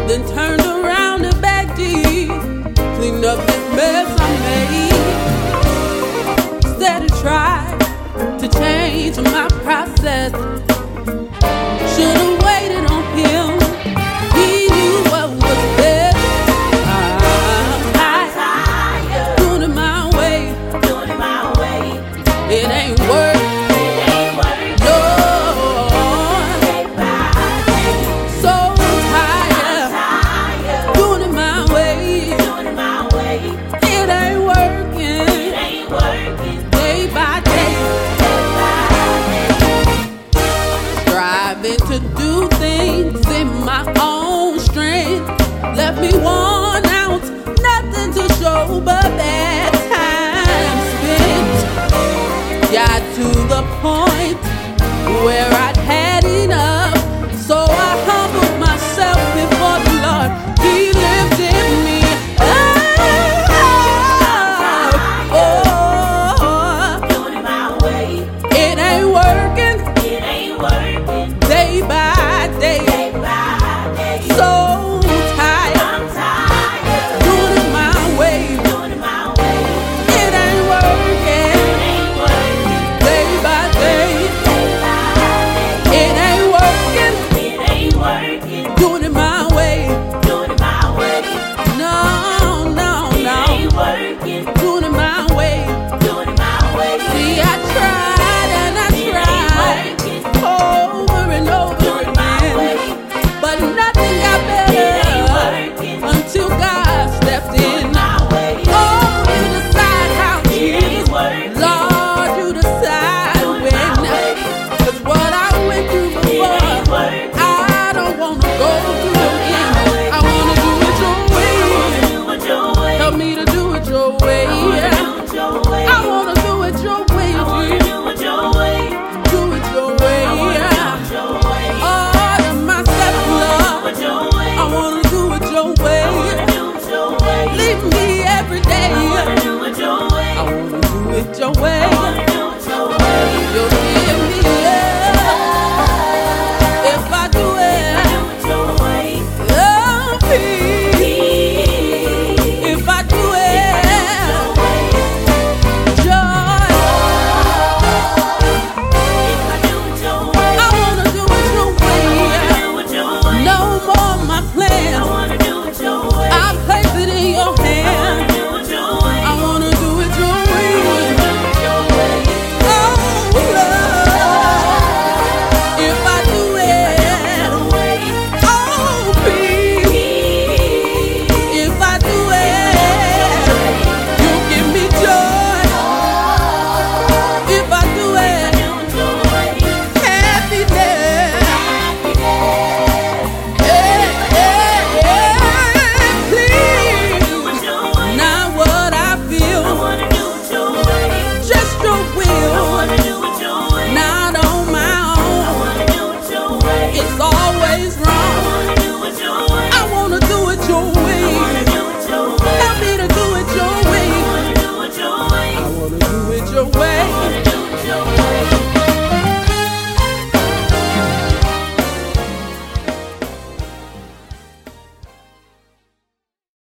then turned around and back deep, cleaned up this mess I made. Instead of try to change my process, should've waited on him. He knew what was best. I'm tired, doing it my way. It ain't working. To do things in my own strength left me worn out, nothing to show but bad time spent. Got to the point where